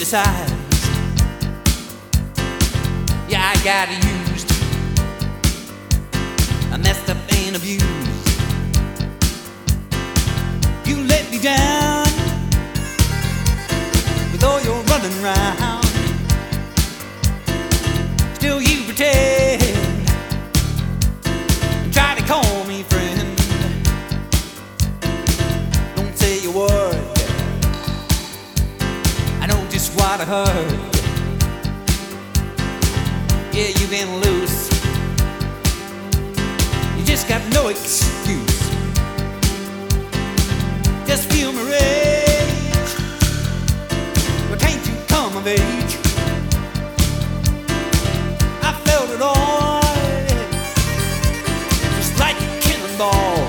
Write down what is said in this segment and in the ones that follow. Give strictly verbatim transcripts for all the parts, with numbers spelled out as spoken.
criticized. Yeah, I got used. I messed up and abused. You let me down with all your running round. Still you pretend and try to call me friend. Don't say a word, I know just what I heard. Yeah, you've been loose, you just got no excuse. Just feel my rage, but can't you come of age? I felt it all, just like a cannonball.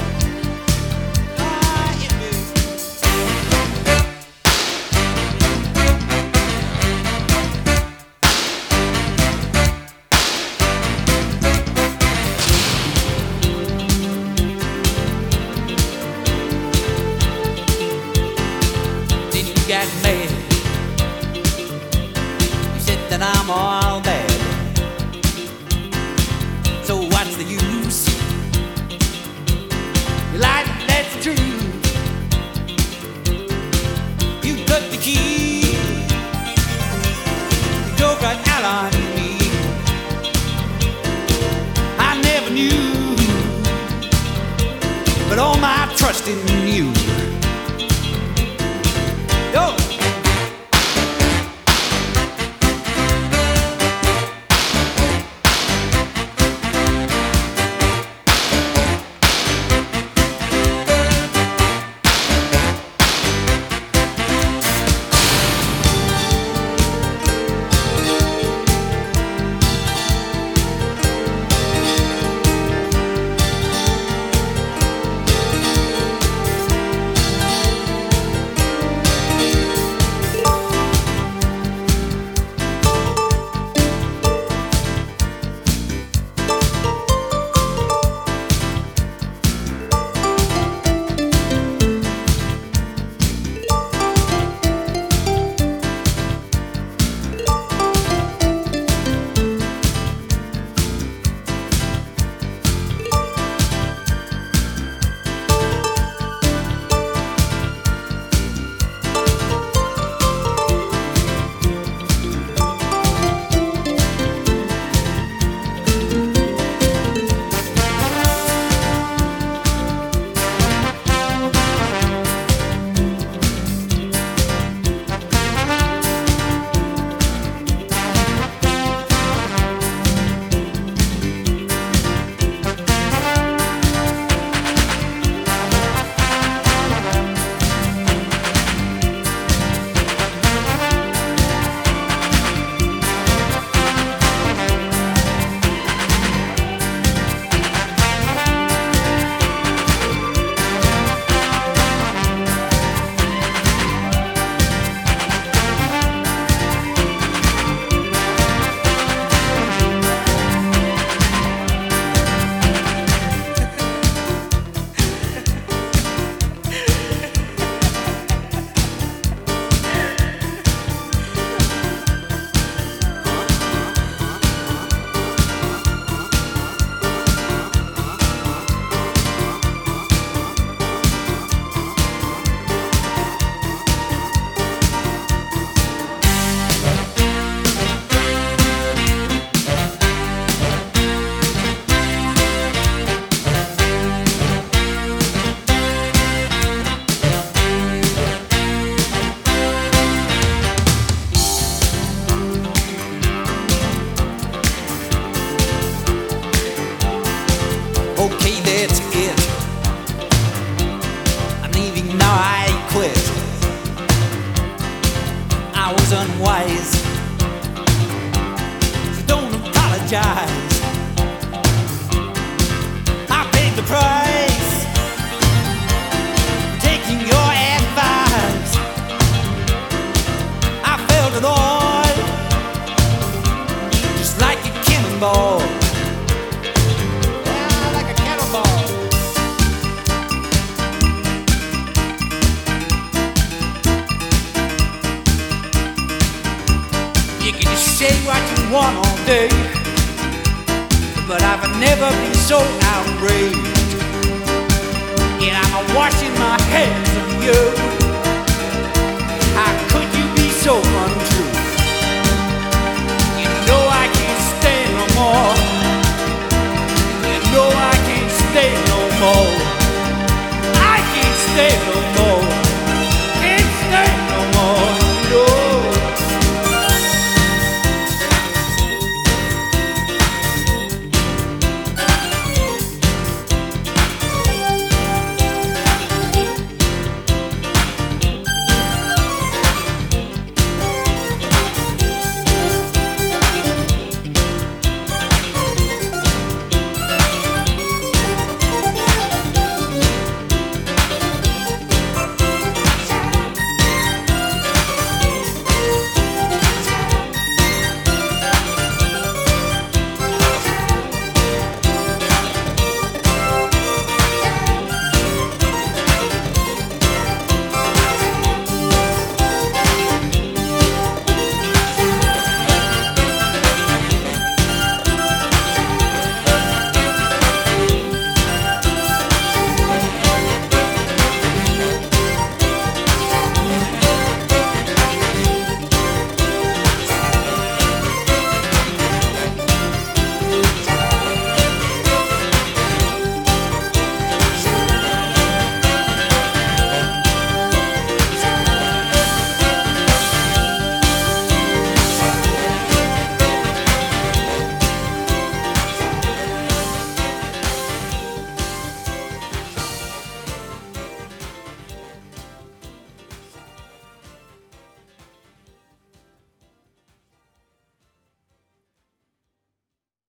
Got mad. You said that I'm all bad, so what's the use? You lied, that's the truth. You cut the key, you drove right out on me. I never knew, but all my trust in you. Yo! Okay, that's it. I'm leaving now, I quit. I was unwise, so don't apologize. I paid the price, taking your advice. I felt it all, just like a cannonball. say what you want all day, but I've never been so outraged. And I'm washing my hands of you.